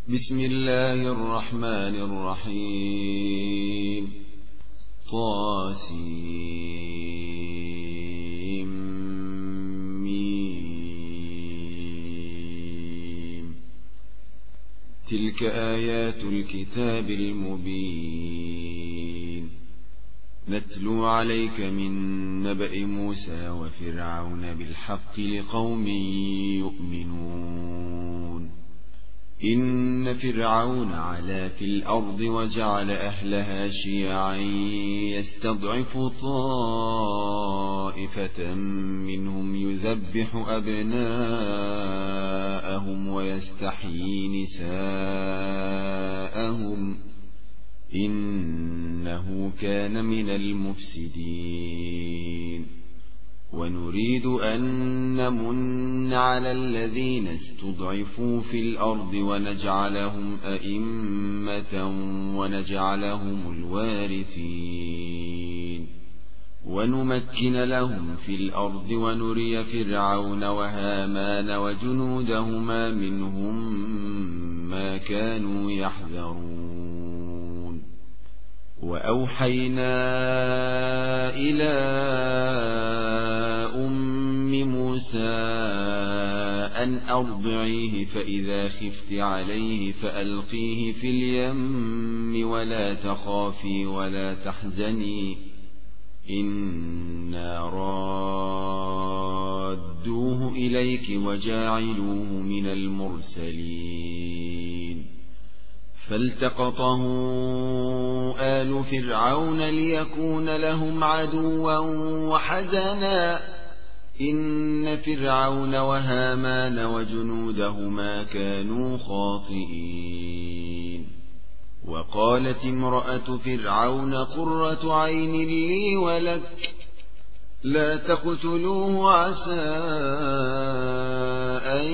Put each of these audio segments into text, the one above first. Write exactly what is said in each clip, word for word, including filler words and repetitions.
بسم الله الرحمن الرحيم. طاسيم. تلك آيات الكتاب المبين. نتلو عليك من نبأ موسى وفرعون بالحق لقوم يؤمنون. إن فرعون علا في الأرض وجعل أهلها شيعا يستضعف طائفة منهم يذبح أبناءهم ويستحيي نساءهم إنه كان من المفسدين. ونريد أن نمن على الذين استضعفوا في الأرض ونجعلهم أئمة ونجعلهم الوارثين ونمكن لهم في الأرض ونري فرعون وهامان وجنودهما منهم ما كانوا يحذرون. وأوحينا إلى أم موسى أن أرضعيه فإذا خفت عليه فألقيه في اليم ولا تخافي ولا تحزني إنا رادوه إليك وجاعلوه من المرسلين. فالتقطه آل فرعون ليكون لهم عدوا وحزنا إن فرعون وهامان وجنودهما كانوا خاطئين. وقالت امرأة فرعون قرة عين لي ولك لا تقتلوه عسى أن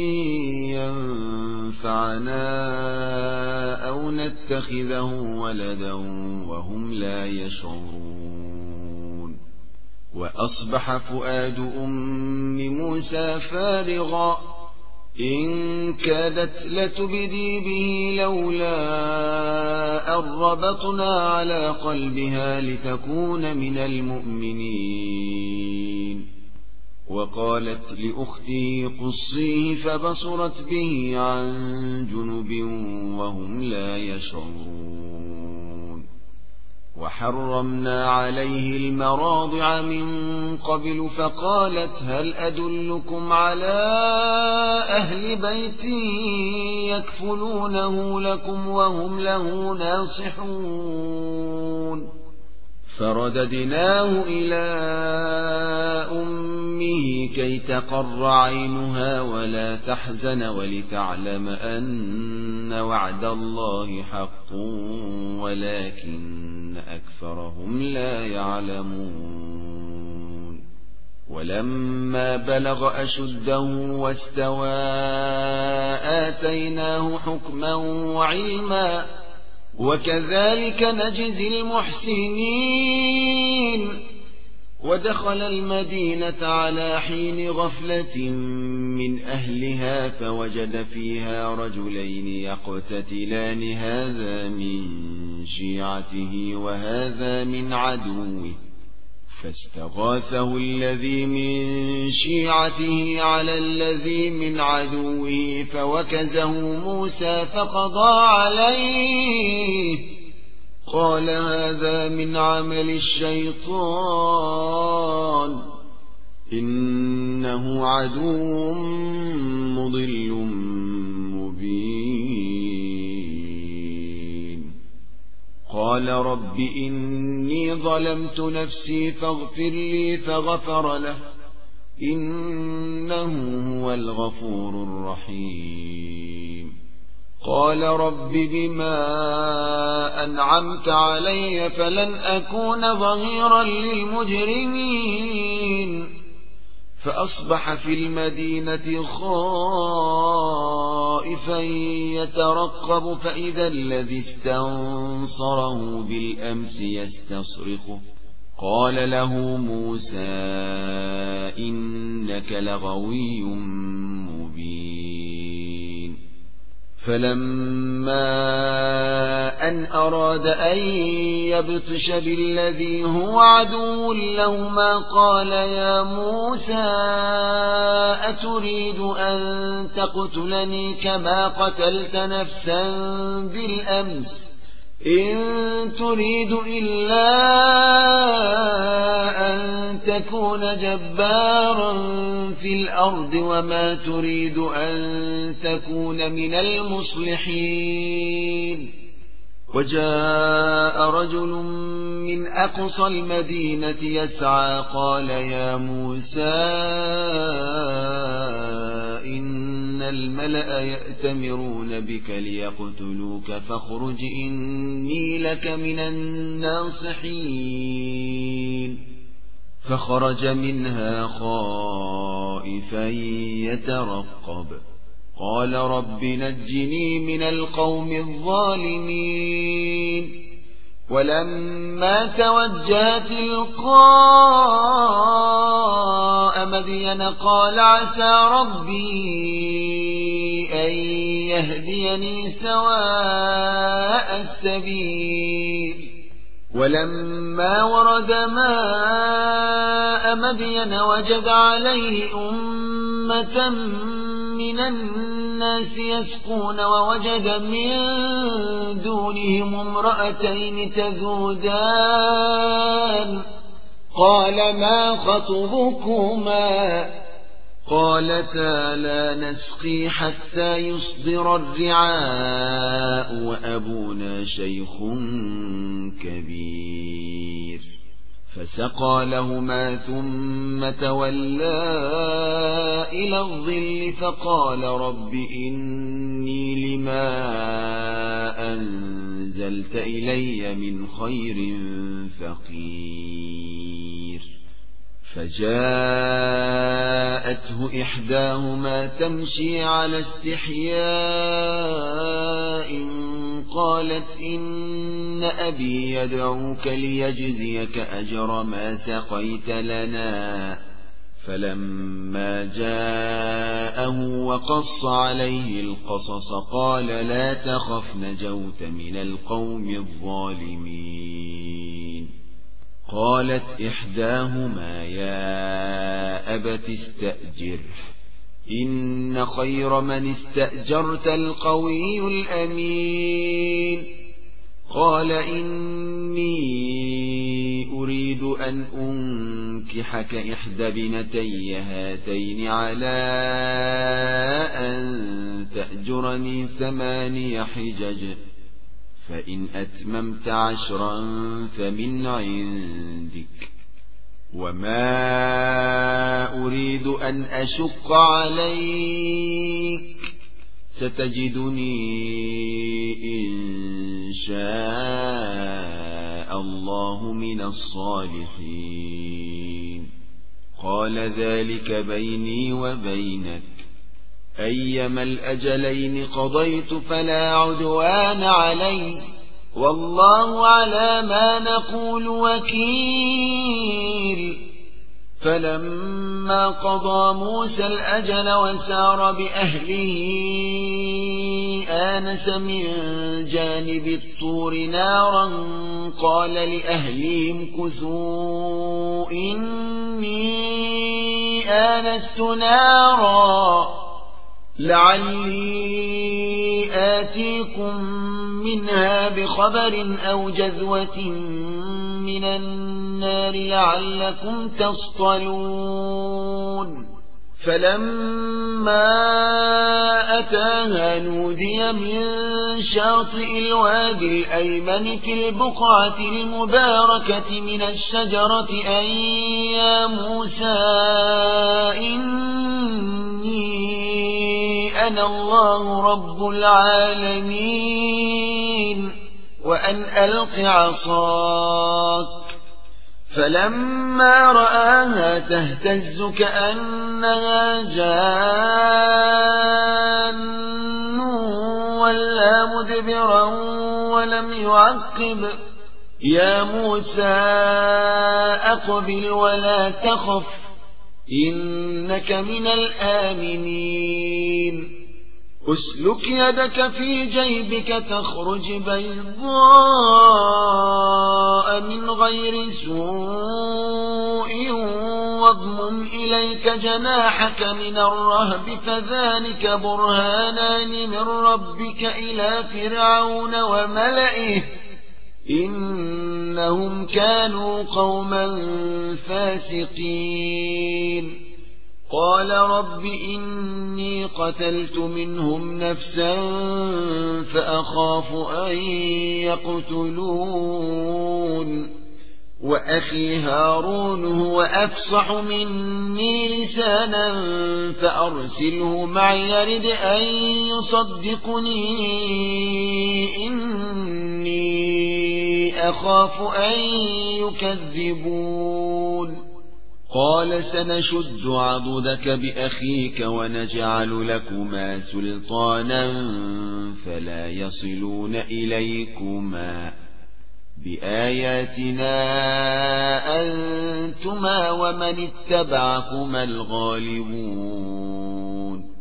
ينفعنا أو نتخذه ولدا وهم لا يشعرون. وأصبح فؤاد أم موسى فارغا إن كادت لتبدي به لولا أن ربطنا على قلبها لتكون من المؤمنين. وقالت لأخته قصيه فبصرت به عن جنب وهم لا يشعرون. وحرمنا عليه المراضع من قبل فقالت هل أدلكم على أهل بيت يكفلونه لكم وهم له ناصحون. فرددناه إلى أمه كي تقر عينها ولا تحزن ولتعلم أن وعد الله حق ولكن أكثرهم لا يعلمون. ولما بلغ أشده واستوى آتيناه حكما وعلما وكذلك نجزي المحسنين. ودخل المدينة على حين غفلة من أهلها فوجد فيها رجلين يقتتلان هذا من شيعته وهذا من عدوه فاستغاثه الذي من شيعته على الذي من عدوه فوكزه موسى فقضى عليه قال هذا من عمل الشيطان إنه عدو مضل مبين. قال رب إني ظلمت نفسي فاغفر لي فغفر له إنه هو الغفور الرحيم. قال رب بما أنعمت علي فلن أكون ظهيرا للمجرمين. فأصبح في المدينة خائفا يترقب فإذا الذي استنصره بالأمس يستصرخه قال له موسى إنك لغوي مبين. فلما أن أراد أن يبطش بالذي هو عدو لهما قال يا موسى أتريد أن تقتلني كما قتلت نفسا بالأمس إن تريد إلا أن تكون جبارا في الأرض وما تريد أن تكون من المصلحين. وجاء رجل من أقصى المدينة يسعى قال يا موسى إن الملأ يأتمرون بك ليقتلوك فاخرج إني لك من الناصحين. فخرج منها خائفا يترقب قال رب نجني من القوم الظالمين. ولما توجه تلقاء مدين قال عسى ربي أن يهديني سواء السبيل. ولما ورد ماء مدين وجد عليه أمة من الناس يسقون ووجد من دونهم امرأتين تذودان قال ما خطبكما قالتا لا نسقي حتى يصدر الرعاء وأبونا شيخ كبير. فسقى لهما ثم تولى إلى الظل فقال رب إني لما أنزلت إلي من خير فقير. فجاءته إحداهما تمشي على استحياء قالت إن أبي يدعوك ليجزيك أجر ما سقيت لنا. فلما جاءه وقص عليه القصص قال لا تخف نجوت من القوم الظالمين. قالت إحداهما يا أبت استأجره إن خير من استأجرت القوي الأمين. قال إني أريد أن أنكحك إحدى ابنتي هاتين على أن تأجرني ثماني حجج فإن أتممت عشرا فمن عندك وما أريد أن أشق عليك ستجدني إن شاء الله من الصالحين. قال ذلك بيني وبينك أيما الأجلين قضيت فلا عدوان علي والله على ما نقول وكيل. فلما قضى موسى الأجل وسار بأهله آنس من جانب الطور نارا قال لأهلهم كثوا إني آنست نارا لعلي آتيكم منها بخبر أو جذوة من النار لعلكم تصطلون. فلما أتاها نودي من شاطئ الوادي الأيمن في البقعة المباركة من الشجرة أن يا موسى إني أنا الله رب العالمين وأن ألق عصاك. فلما رآها تهتز كأنها جان ولا مدبرا ولم يعقب يا موسى أقبل ولا تخف إنك من الآمنين. اسلك يدك في جيبك تخرج بيضاء من غير سوء واضمم إليك جناحك من الرهب فذلك برهانان من ربك إلى فرعون وملئه إنهم كانوا قوما فاسقين قال رب إني قتلت منهم نفسا فأخاف أن يقتلون وأخي هارون هو أفصح مني لسانا فأرسله معي يرد أن يصدقني إني أخاف أن يكذبون قال سنشد عضدك بأخيك ونجعل لكما سلطانا فلا يصلون إليكما بآياتنا أنتما ومن اتبعكما الغالبون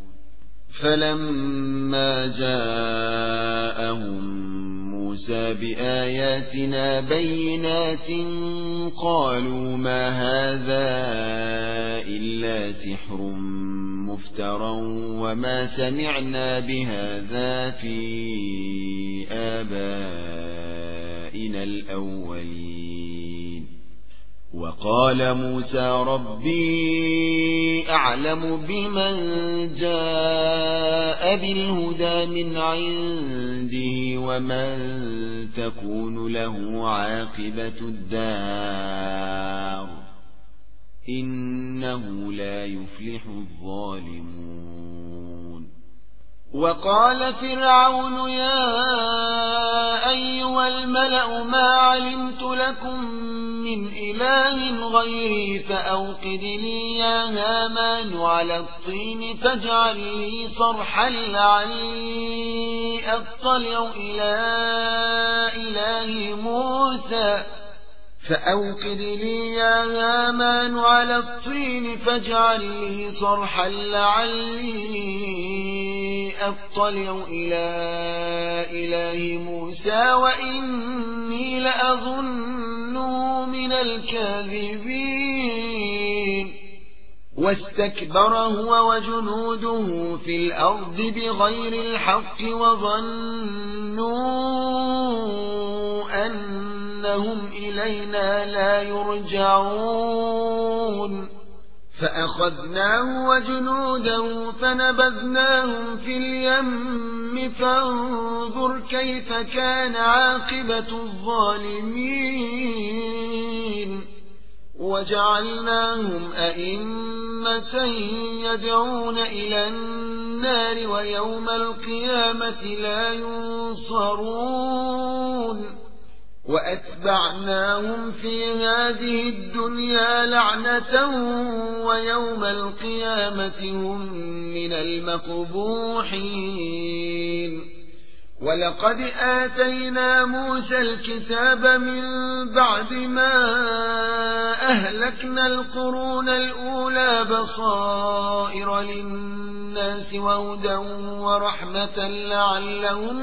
فلما جاءهم موسى بآياتنا بينات قالوا ما هذا إلا سحر مفترى وما سمعنا بهذا في آبائنا الأولين وقال موسى ربي أعلم بمن جاء بالهدى من عنده ومن تكون له عاقبة الدار إنه لا يفلح الظالمون وقال فرعون يا أيها الملأ ما علمت لكم من إله غيري فأوقد لي يا هامان على الطين فاجعل لي صرحا لعلي أطلع إلى إله موسى فأوقد لي يا هامان على الطين فاجعل لي صرحا لعلي أطلع إلى إله موسى وإني لأظنه من الكاذبين واستكبر هو وجنوده في الأرض بغير الحق وظنوا أنهم إلينا لا يرجعون فأخذناه وجنوده فنبذناهم في اليم فانظر كيف كان عاقبة الظالمين وجعلناهم أئمة يدعون إلى النار ويوم القيامة لا ينصرون وأتبعناهم في هذه الدنيا لعنة ويوم القيامة هم من المقبوحين ولقد آتينا موسى الكتاب من بعد ما أهلكنا القرون الأولى بصائر للناس وهدى ورحمة لعلهم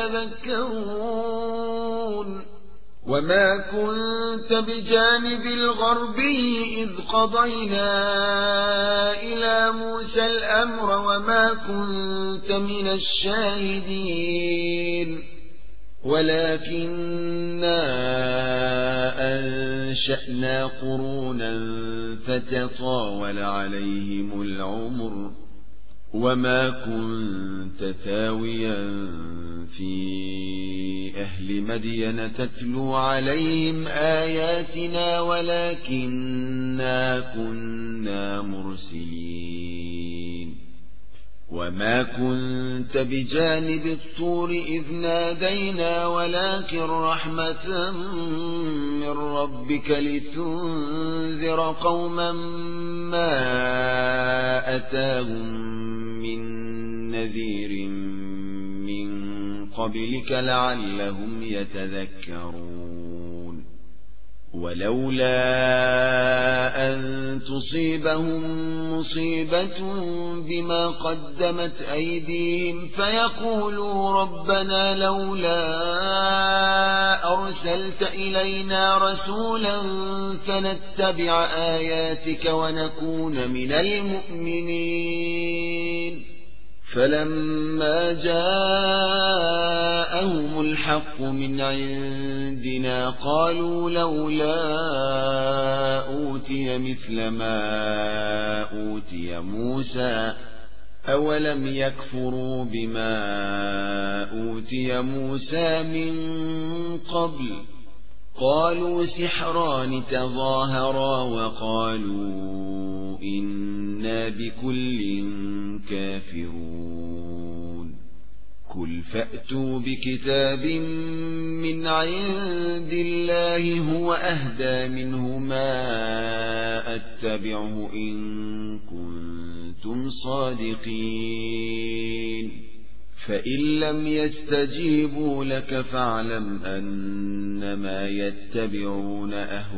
يتذكرون وما كنت بجانب الغربي إذ قضينا إلى موسى الأمر وما كنت من الشاهدين ولكننا أنشأنا قرونا فتطاول عليهم العمر وما كنت ثاويا في أهل مدين تتلو عليهم آياتنا ولكننا كنا مرسلين وما كنت بجانب الطور إذ نادينا ولكن رحمة من ربك لتنذر قوما ما أتاهم من نذير من قبلك لعلهم يتذكرون ولولا أن تصيبهم مصيبة بما قدمت أيديهم فيقولوا ربنا لولا أرسلت إلينا رسولا فنتبع آياتك ونكون من المؤمنين. فلما جاءهم الحق من عندنا قالوا لولا أوتي مثل ما أوتي موسى أولم يكفروا بما أوتي موسى من قبل قالوا سحران تظاهرا وقالوا إنا بكل كافرون. قل فأتوا بكتاب من عند الله هو أهدى منهما أتبعه إن كنتم صادقين. فإن لم يستجيبوا لك فاعلم أنما يتبعون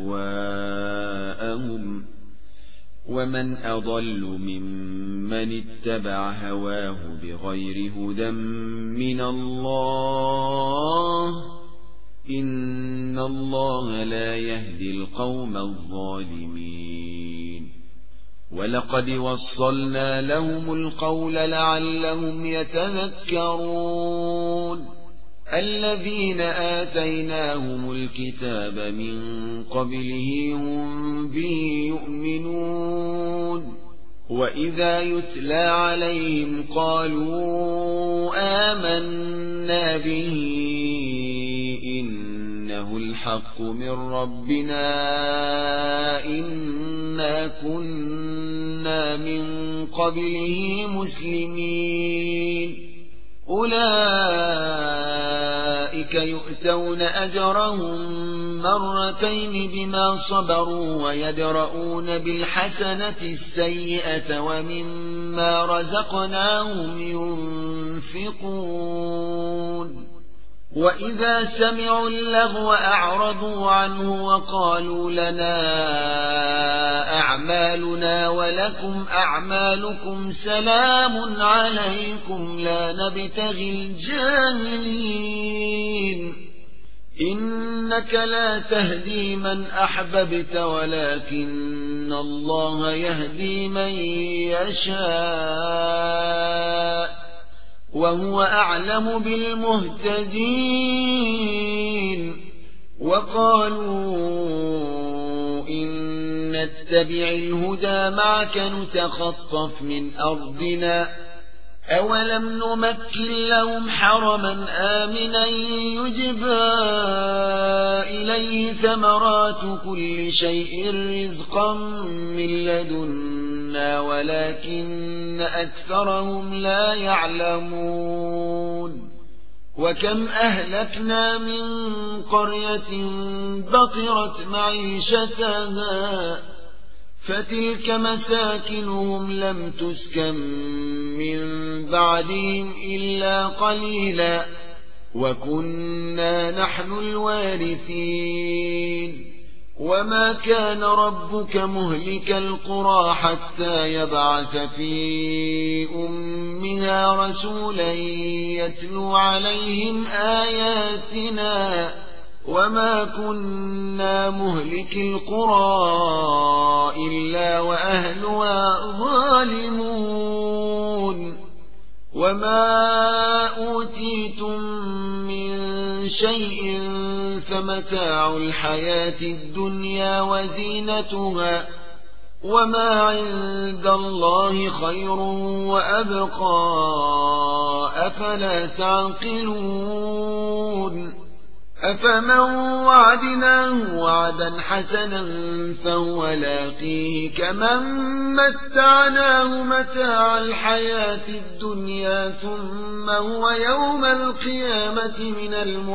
أهواءهم ومن أضل ممن اتبع هواه بغير هدى من الله إن الله لا يهدي القوم الظالمين. ولقد وصلنا لهم القول لعلهم يتذكرون. الذين آتيناهم الكتاب من قبله هم به يؤمنون وإذا يتلى عليهم قالوا آمنا به إنه الحق من ربنا إنا كنا من قبله مسلمين. أولئك يؤتون أجرهم مرتين بما صبروا ويدرؤون بالحسنة السيئة ومما رزقناهم ينفقون. وإذا سمعوا اللغو أعرضوا عنه وقالوا لنا أعمالنا ولكم أعمالكم سلام عليكم لا نبتغي الجاهلين. إنك لا تهدي من أحببت ولكن الله يهدي من يشاء وهو أعلم بالمهتدين. وقالوا إن نتبع الهدى معك نتخطف من أرضنا أولم نمكن لهم حرما آمنا يجبى إليه ثمرات كل شيء رزقا من لدنا ولكن أكثرهم لا يعلمون. وكم أهلكنا من قرية بطرت معيشتها فتلك مساكنهم لم تسكن من بعدهم إلا قليلا وكنا نحن الوارثين. وما كان ربك مهلك القرى حتى يبعث في أمها رسولا يتلو عليهم آياتنا وما كنا مهلك القرى إلا وأهلها ظالمون. وما أوتيتم من شيء فمتاع الحياة الدنيا وزينتها وما عند الله خير وأبقى أفلا تعقلون. أفمن وعدناه وعدا حسنا فهو لاقيه كمن متعناه متاع الحياة الدنيا ثم هو يوم القيامة من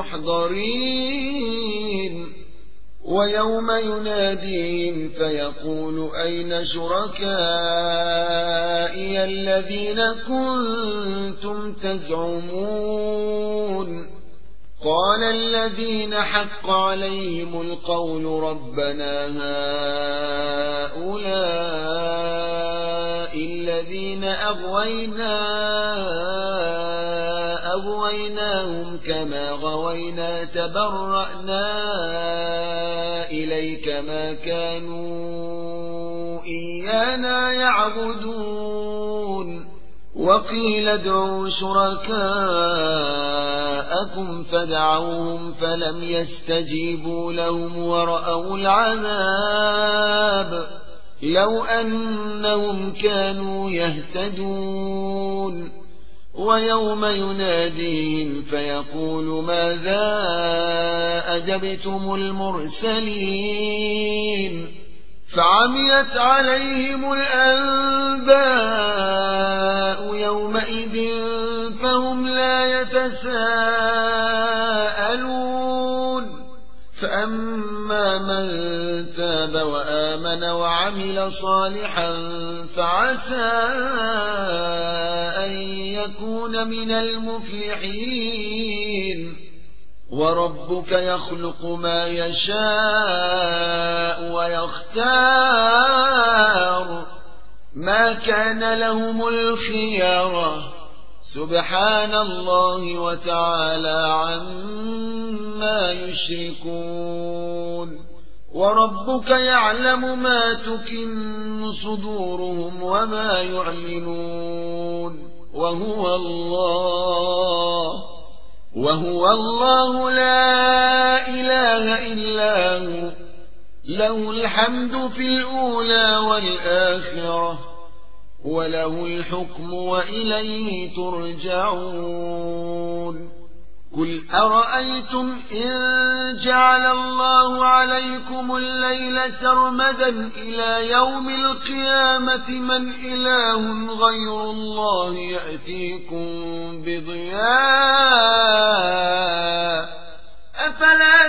المحضرين. ويوم يناديهم فيقول أين شركائي الذين كنتم تزعمون قال الذين حق عليهم القول ربنا هؤلاء الذين أغوينا أغويناهم كما غوينا تبرأنا إليك ما كانوا إيانا يعبدون وقيل ادعوا شركاءكم فدعوهم فلم يستجيبوا لهم ورأوا العذاب لو أنهم كانوا يهتدون ويوم يناديهم فيقول ماذا أجبتم المرسلين فعميت عليهم الأنباء يومئذ فهم لا يتساءلون فأما من تاب وآمن وعمل صالحا فعسى أن يكون من المفلحين وربك يخلق ما يشاء ويختار ما كان لهم الخيارة سبحان الله وتعالى عما يشركون وربك يعلم ما تكن صدورهم وما يعلنون وهو الله وهو الله لا إله إلا هو له الحمد في الأولى والآخرة وله الحكم وإليه ترجعون قل أرأيتم إن جعل الله عليكم الليل سرمدا إلى يوم القيامة من إله غير الله يأتيكم بضياء أفلا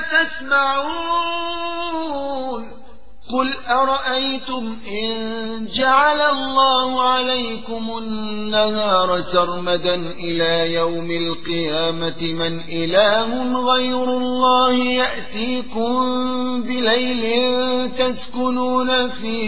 تسمعون قل أرأيتم إن جعل الله عليكم النهار سرمدا إلى يوم القيامة من إله غير الله يأتيكم بليل تسكنون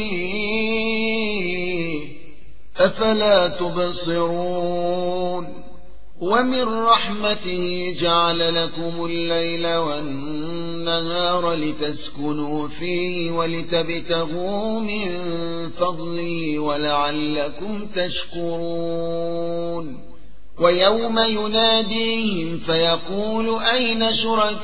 فيه أفلا تبصرون ومن رحمته جعل لكم الليل والنهار لتسكنوا فيه ولتبتغوا من فضله ولعلكم تشكرون ويوم يناديهم فيقول أين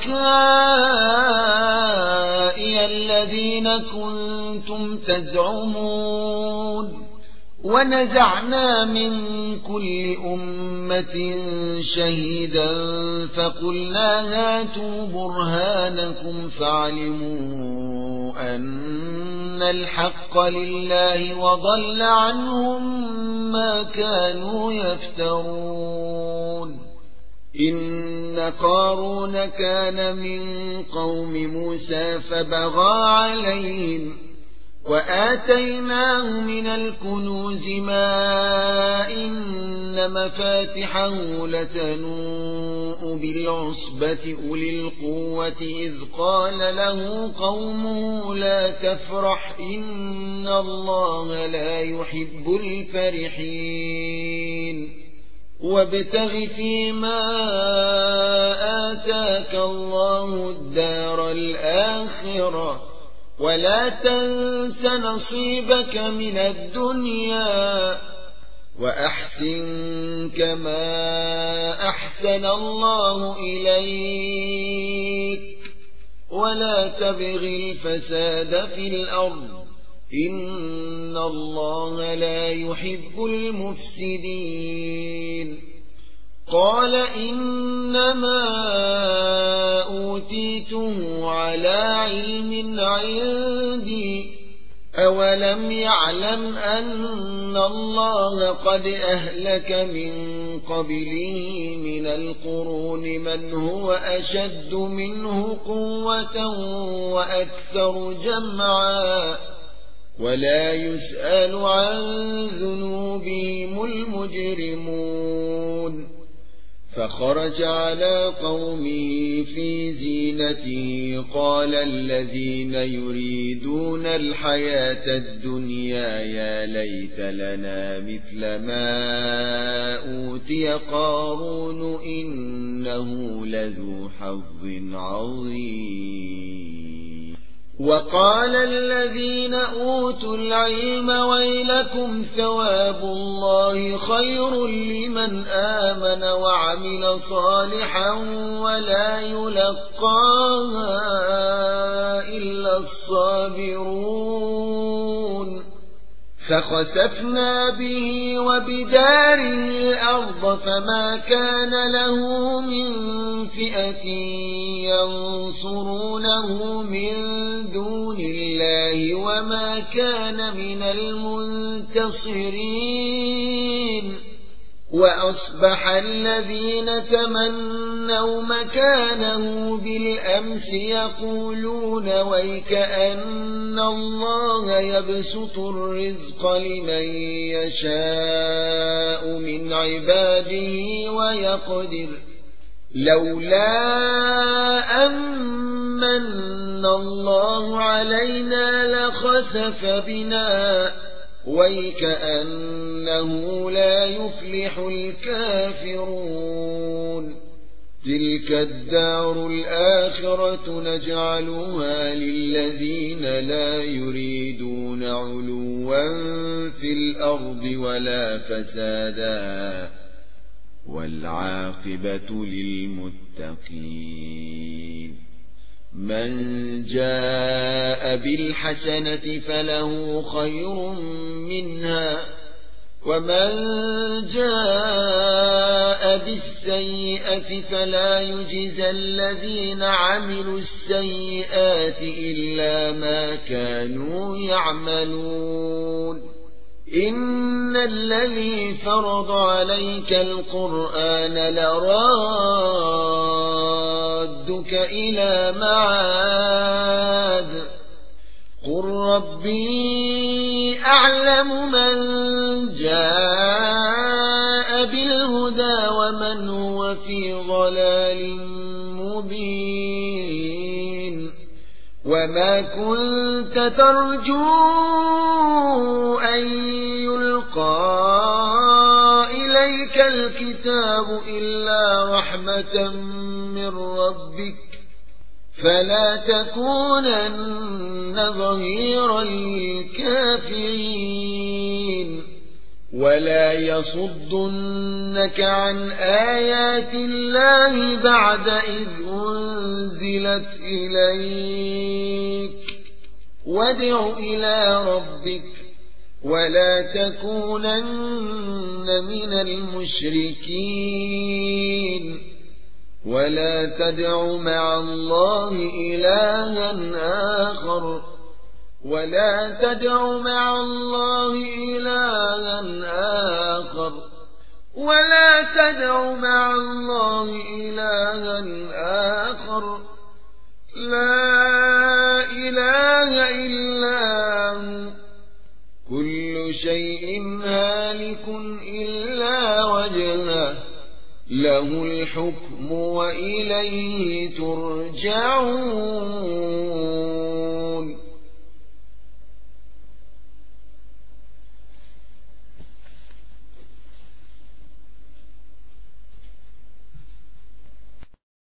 شركائي الذين كنتم تزعمون ونزعنا من كل أمة شهيدا فقلنا هاتوا برهانكم فعلموا أن الحق لله وضل عنهم ما كانوا يفترون إن قارون كان من قوم موسى فبغى عليهم وآتيناه من الكنوز ما إن مفاتحه لتنوء بالعصبة أولي القوة إذ قال له قومه لا تفرح إن الله لا يحب الفرحين وابتغ فيما آتاك الله الدار الآخرة ولا تنس نصيبك من الدنيا وأحسن كما أحسن الله إليك ولا تبغ الفساد في الأرض إن الله لا يحب المفسدين قال إنما أوتيته على علم عندي أولم يعلم أن الله قد أهلك من قبله من القرون من هو أشد منه قوة وأكثر جمعا ولا يسأل عن ذنوبهم المجرمون فخرج على قومه في زينته قال الذين يريدون الحياة الدنيا يا ليت لنا مثل ما أوتي قارون إنه لذو حظ عظيم وقال الذين أوتوا العلم ويلكم ثواب الله خير لمن آمن وعمل صالحا ولا يلقاها إلا الصابرون فخسفنا به وبداره الأرض فما كان له من فئة ينصرونه من دون الله وما كان من المنتصرين وأصبح الذين تمنوا مكانه بالأمس يقولون ويكأن الله يبسط الرزق لمن يشاء من عباده ويقدر لولا أمن الله علينا لخسف بنا ويكأنه لا يفلح الكافرون تلك الدار الآخرة نجعلها للذين لا يريدون علوا في الأرض ولا فسادا والعاقبة للمتقين من جاء بالحسنة فله خير منها ومن جاء بالسيئة فلا يجزى الذين عملوا السيئات إلا ما كانوا يعملون إن الذي فرض عليك القرآن لرادك إلى معاد قل ربي أعلم من جاء بالهدى ومن هو في ضلال مبين وما كنت ترجو أن يلقى إليك الكتاب إلا رحمة من ربك فلا تكونن ظهيرا للكافرين ولا يصدنك عن آيات الله بعد إذ أنزلت إليك وادع إلى ربك ولا تكونن من المشركين ولا تدع مع الله إلها آخر ولا تدع مع الله إلها آخر ولا تدع مع الله إلها آخر لا إله إلا هو كل شيء هالك إلا وجهه له الحكم وإليه ترجعون